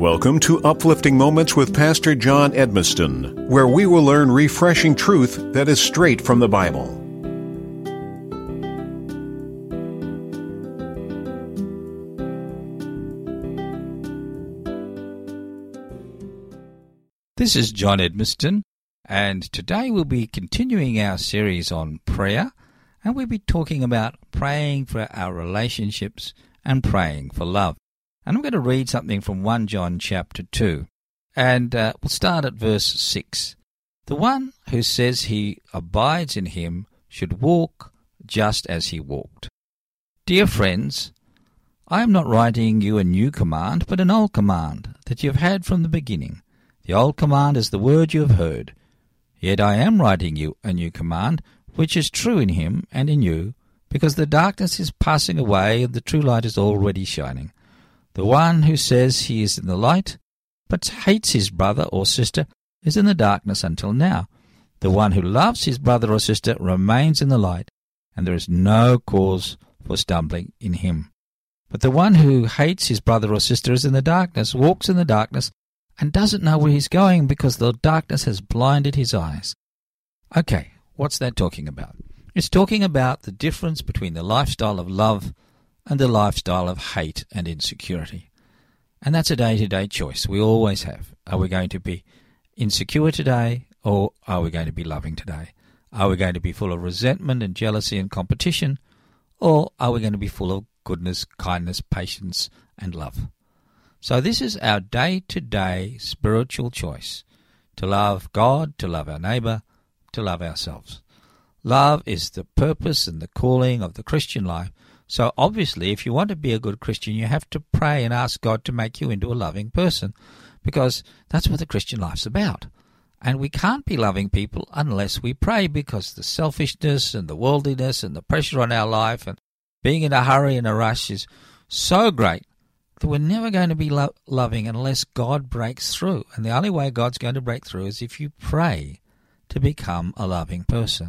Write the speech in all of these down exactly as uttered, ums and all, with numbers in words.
Welcome to Uplifting Moments with Pastor John Edmiston, where we will learn refreshing truth that is straight from the Bible. This is John Edmiston, and today we'll be continuing our series on prayer, and we'll be talking about praying for our relationships and praying for love. And I'm going to read something from First John chapter two, and uh, we'll start at verse six. The one who says he abides in him should walk just as he walked. Dear friends, I am not writing you a new command, but an old command that you have had from the beginning. The old command is the word you have heard. Yet I am writing you a new command, which is true in him and in you, because the darkness is passing away and the true light is already shining. The one who says he is in the light, but hates his brother or sister, is in the darkness until now. The one who loves his brother or sister remains in the light, and there is no cause for stumbling in him. But the one who hates his brother or sister is in the darkness, walks in the darkness, and doesn't know where he's going because the darkness has blinded his eyes. Okay, what's that talking about? It's talking about the difference between the lifestyle of love and the lifestyle of hate and insecurity. And that's a day-to-day choice we always have. Are we going to be insecure today, or are we going to be loving today? Are we going to be full of resentment and jealousy and competition, or are we going to be full of goodness, kindness, patience, and love? So this is our day-to-day spiritual choice, to love God, to love our neighbour, to love ourselves. Love is the purpose and the calling of the Christian life. So obviously, if you want to be a good Christian, you have to pray and ask God to make you into a loving person, because that's what the Christian life's about. And we can't be loving people unless we pray, because the selfishness and the worldliness and the pressure on our life and being in a hurry and a rush is so great that we're never going to be lo- loving unless God breaks through. And the only way God's going to break through is if you pray to become a loving person.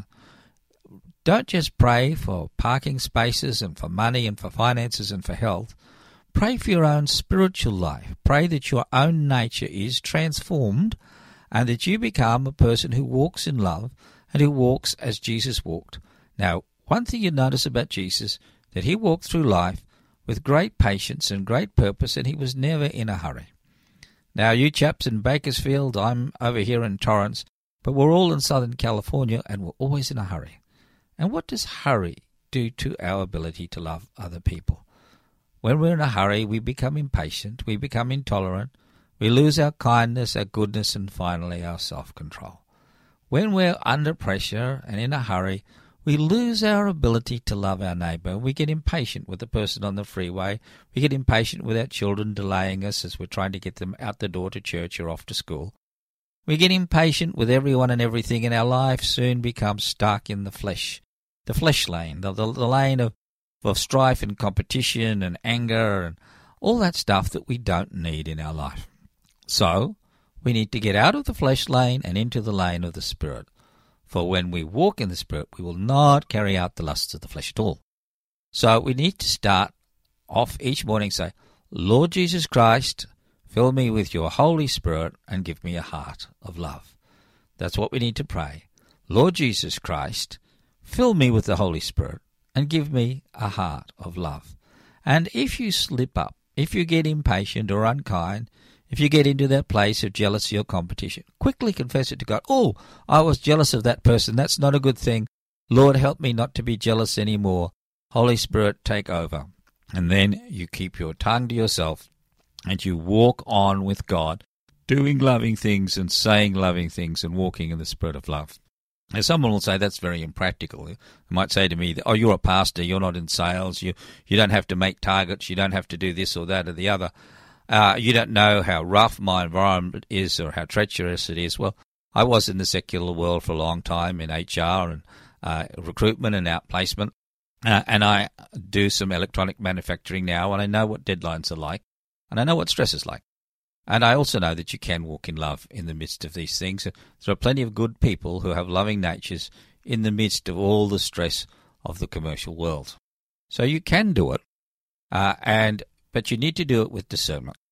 Don't just pray for parking spaces and for money and for finances and for health. Pray for your own spiritual life. Pray that your own nature is transformed and that you become a person who walks in love and who walks as Jesus walked. Now, one thing you notice about Jesus, that he walked through life with great patience and great purpose, and he was never in a hurry. Now, you chaps in Bakersfield, I'm over here in Torrance, but we're all in Southern California and we're always in a hurry. And what does hurry do to our ability to love other people? When we're in a hurry, we become impatient, we become intolerant, we lose our kindness, our goodness, and finally our self-control. When we're under pressure and in a hurry, we lose our ability to love our neighbour. We get impatient with the person on the freeway. We get impatient with our children delaying us as we're trying to get them out the door to church or off to school. We get impatient with everyone and everything, and our life soon becomes stuck in the flesh. The flesh lane, the, the, the lane of, of strife and competition and anger and all that stuff that we don't need in our life. So, we need to get out of the flesh lane and into the lane of the Spirit. For when we walk in the Spirit, we will not carry out the lusts of the flesh at all. So, we need to start off each morning say, Lord Jesus Christ, fill me with your Holy Spirit and give me a heart of love. That's what we need to pray. Lord Jesus Christ, fill me with the Holy Spirit and give me a heart of love. And if you slip up, if you get impatient or unkind, if you get into that place of jealousy or competition, quickly confess it to God. Oh, I was jealous of that person. That's not a good thing. Lord, help me not to be jealous anymore. Holy Spirit, take over. And then you keep your tongue to yourself and you walk on with God, doing loving things and saying loving things and walking in the Spirit of love. Now, someone will say that's very impractical. They might say to me, oh, you're a pastor, you're not in sales, you, you don't have to make targets, you don't have to do this or that or the other. Uh, you don't know how rough my environment is or how treacherous it is. Well, I was in the secular world for a long time in H R and uh, recruitment and outplacement, uh, and I do some electronic manufacturing now, and I know what deadlines are like, and I know what stress is like. And I also know that you can walk in love in the midst of these things. There are plenty of good people who have loving natures in the midst of all the stress of the commercial world. So you can do it, uh, and but you need to do it with discernment.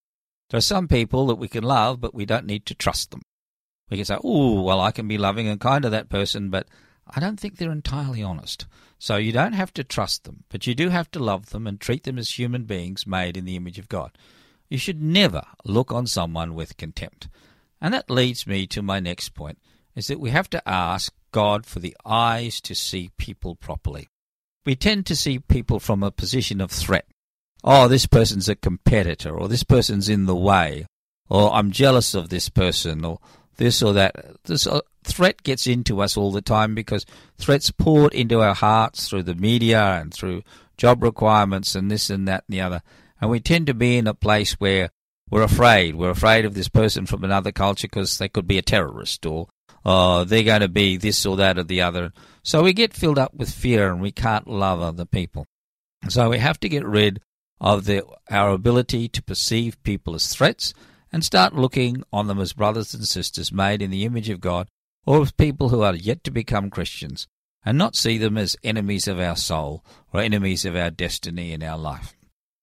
There are some people that we can love, but we don't need to trust them. We can say, oh, well, I can be loving and kind to that person, but I don't think they're entirely honest. So you don't have to trust them, but you do have to love them and treat them as human beings made in the image of God. You should never look on someone with contempt. And that leads me to my next point, is that we have to ask God for the eyes to see people properly. We tend to see people from a position of threat. Oh, this person's a competitor, or this person's in the way, or I'm jealous of this person, or this or that. This uh, threat gets into us all the time because threats poured into our hearts through the media and through job requirements and this and that and the other. And we tend to be in a place where we're afraid. We're afraid of this person from another culture because they could be a terrorist, or uh, they're going to be this or that or the other. So we get filled up with fear and we can't love other people. So we have to get rid of the, our ability to perceive people as threats and start looking on them as brothers and sisters made in the image of God, or as people who are yet to become Christians, and not see them as enemies of our soul or enemies of our destiny in our life.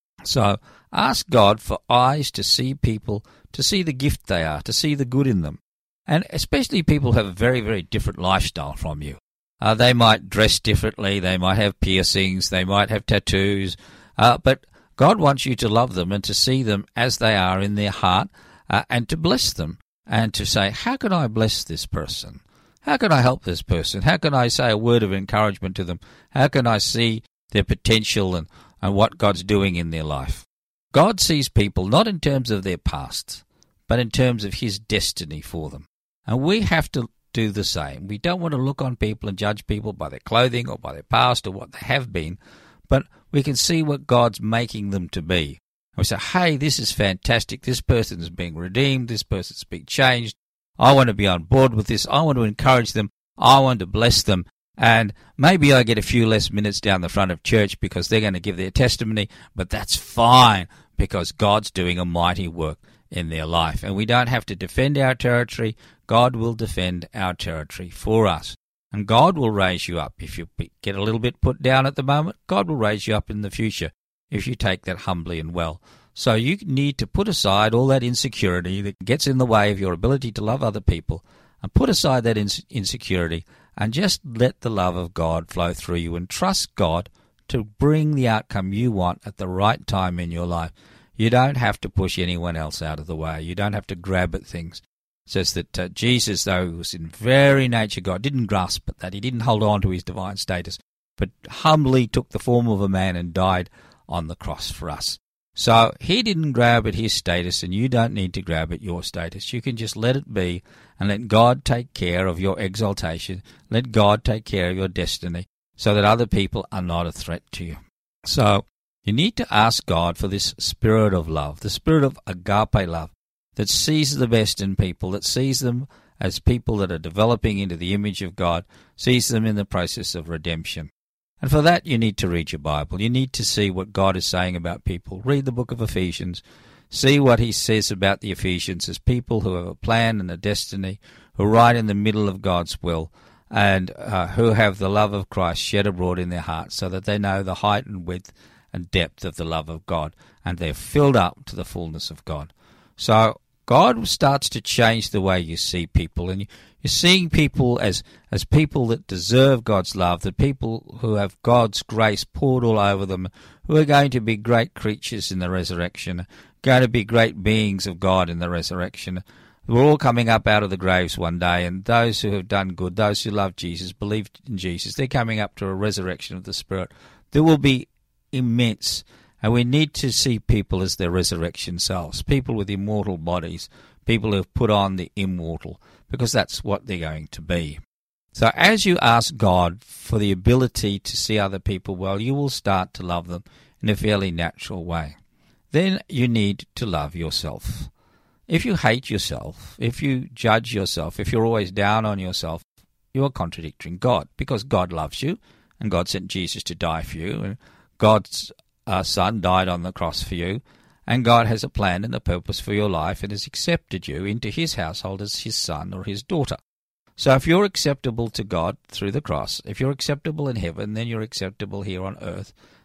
So ask God for eyes to see people, to see the gift they are, to see the good in them. And especially people who have a very, very different lifestyle from you. Uh, they might dress differently, they might have piercings, they might have tattoos, uh, but God wants you to love them and to see them as they are in their heart, uh, and to bless them and to say, how can I bless this person? How can I help this person? How can I say a word of encouragement to them? How can I see their potential and, and what God's doing in their life? God sees people not in terms of their past, but in terms of his destiny for them. And we have to do the same. We don't want to look on people and judge people by their clothing or by their past or what they have been, but we can see what God's making them to be. And we say, hey, this is fantastic. This person is being redeemed. This person's being changed. I want to be on board with this. I want to encourage them. I want to bless them. And maybe I get a few less minutes down the front of church because they're going to give their testimony, but that's fine because God's doing a mighty work in their life. And we don't have to defend our territory. God will defend our territory for us. And God will raise you up. If you get a little bit put down at the moment, God will raise you up in the future if you take that humbly and well. So you need to put aside all that insecurity that gets in the way of your ability to love other people, and put aside that insecurity and just let the love of God flow through you and trust God to bring the outcome you want at the right time in your life. You don't have to push anyone else out of the way. You don't have to grab at things. It says that uh, Jesus, though he was in very nature God, didn't grasp at that. He didn't hold on to his divine status, but humbly took the form of a man and died on the cross for us. So he didn't grab at his status, and you don't need to grab at your status. You can just let it be and let God take care of your exaltation. Let God take care of your destiny so that other people are not a threat to you. So you need to ask God for this spirit of love, the spirit of agape love, that sees the best in people, that sees them as people that are developing into the image of God, sees them in the process of redemption. And for that, you need to read your Bible. You need to see what God is saying about people. Read the book of Ephesians. See what he says about the Ephesians as people who have a plan and a destiny, who are right in the middle of God's will, and uh, who have the love of Christ shed abroad in their hearts so that they know the height and width and depth of the love of God, and they're filled up to the fullness of God. So God starts to change the way you see people, and you're seeing people as, as people that deserve God's love, the people who have God's grace poured all over them, who are going to be great creatures in the resurrection, going to be great beings of God in the resurrection. We're all coming up out of the graves one day, and those who have done good, those who love Jesus, believed in Jesus, they're coming up to a resurrection of the Spirit. There will be immense. And we need to see people as their resurrection selves, people with immortal bodies, people who have put on the immortal, because that's what they're going to be. So as you ask God for the ability to see other people well, you will start to love them in a fairly natural way. Then you need to love yourself. If you hate yourself, if you judge yourself, if you're always down on yourself, you are contradicting God, because God loves you, and God sent Jesus to die for you, and God's Our Son died on the cross for you, and God has a plan and a purpose for your life and has accepted you into his household as his son or his daughter. So if you're acceptable to God through the cross, if you're acceptable in heaven, then you're acceptable here on earth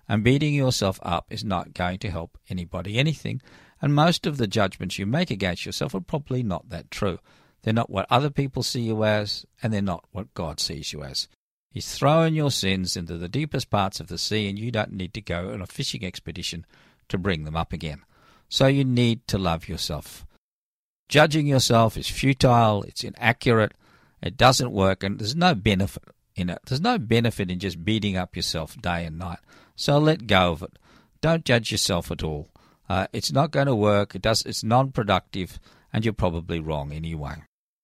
And beating yourself up is not going to help anybody anything. And most of the judgments you make against yourself are probably not that true. They're not what other people see you as, and they're not what God sees you as. He's thrown your sins into the deepest parts of the sea, and you don't need to go on a fishing expedition to bring them up again. So you need to love yourself. Judging yourself is futile, it's inaccurate, it doesn't work, and there's no benefit in it. There's no benefit in just beating up yourself day and night. So let go of it. Don't judge yourself at all. Uh, it's not going to work, it does, it's non-productive, and you're probably wrong anyway.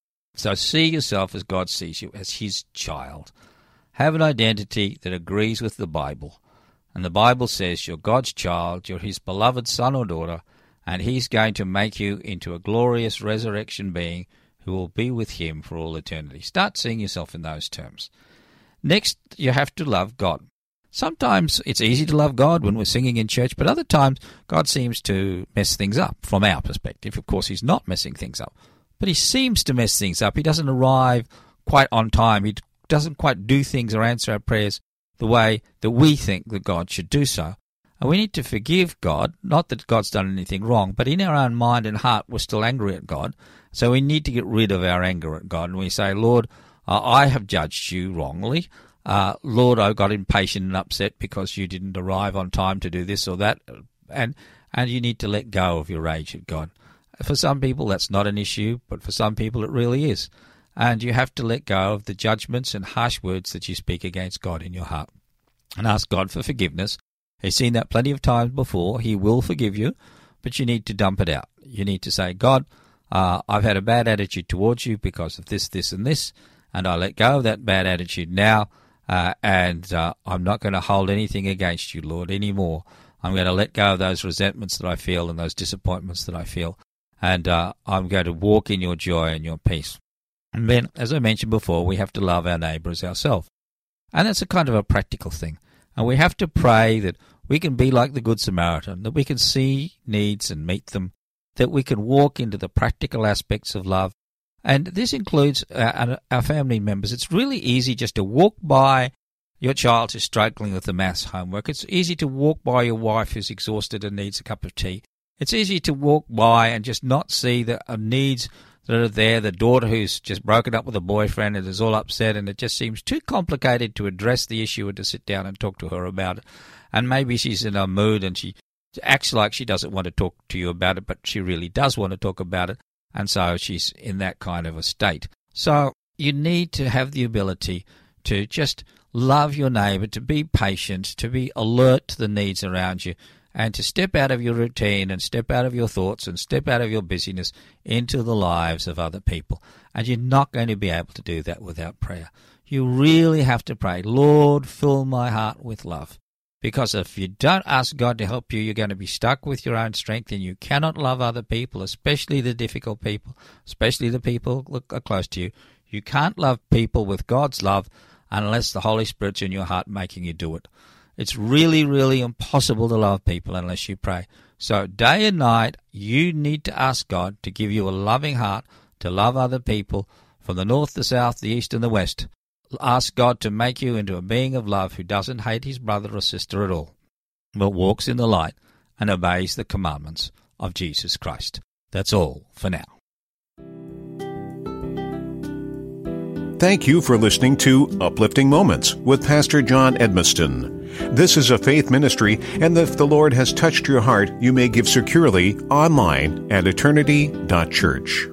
So see yourself as God sees you, as his child. Have an identity that agrees with the Bible. And the Bible says you're God's child, you're his beloved son or daughter, and he's going to make you into a glorious resurrection being who will be with him for all eternity. Start seeing yourself in those terms. Next, you have to love God. Sometimes it's easy to love God when we're singing in church, but other times God seems to mess things up from our perspective. Of course, he's not messing things up, but he seems to mess things up. He doesn't arrive quite on time. He doesn't quite do things or answer our prayers the way that we think that God should do so. And we need to forgive God, not that God's done anything wrong, but in our own mind and heart we're still angry at God. So we need to get rid of our anger at God. And we say, Lord, uh, I have judged you wrongly. Uh, Lord, I got impatient and upset because you didn't arrive on time to do this or that. And, and you need to let go of your rage at God. For some people that's not an issue, but for some people it really is. And you have to let go of the judgments and harsh words that you speak against God in your heart. And ask God for forgiveness. He's seen that plenty of times before. He will forgive you, but you need to dump it out. You need to say, God, uh, I've had a bad attitude towards you because of this, this, and this, and I let go of that bad attitude now, uh, and uh, I'm not going to hold anything against you, Lord, anymore. I'm going to let go of those resentments that I feel and those disappointments that I feel, and uh, I'm going to walk in your joy and your peace. And then, as I mentioned before, we have to love our neighbour as ourselves. And that's a kind of a practical thing. And we have to pray that we can be like the Good Samaritan, that we can see needs and meet them, that we can walk into the practical aspects of love. And this includes our, our family members. It's really easy just to walk by your child who's struggling with the maths homework. It's easy to walk by your wife who's exhausted and needs a cup of tea. It's easy to walk by and just not see the needs that are there, the daughter who's just broken up with a boyfriend and is all upset, and it just seems too complicated to address the issue and to sit down and talk to her about it. And maybe she's in a mood and she acts like she doesn't want to talk to you about it, but she really does want to talk about it, and so she's in that kind of a state. So you need to have the ability to just love your neighbour, to be patient, to be alert to the needs around you, and to step out of your routine and step out of your thoughts and step out of your busyness into the lives of other people. And you're not going to be able to do that without prayer. You really have to pray, Lord, fill my heart with love. Because if you don't ask God to help you, you're going to be stuck with your own strength, and you cannot love other people, especially the difficult people, especially the people that are close to you. You can't love people with God's love unless the Holy Spirit's in your heart making you do it. It's really, really impossible to love people unless you pray. So day and night, you need to ask God to give you a loving heart to love other people from the north, the south, the east, and the west. Ask God to make you into a being of love who doesn't hate his brother or sister at all, but walks in the light and obeys the commandments of Jesus Christ. That's all for now. Thank you for listening to Uplifting Moments with Pastor John Edmiston. This is a faith ministry, and if the Lord has touched your heart, you may give securely online at eternity dot church.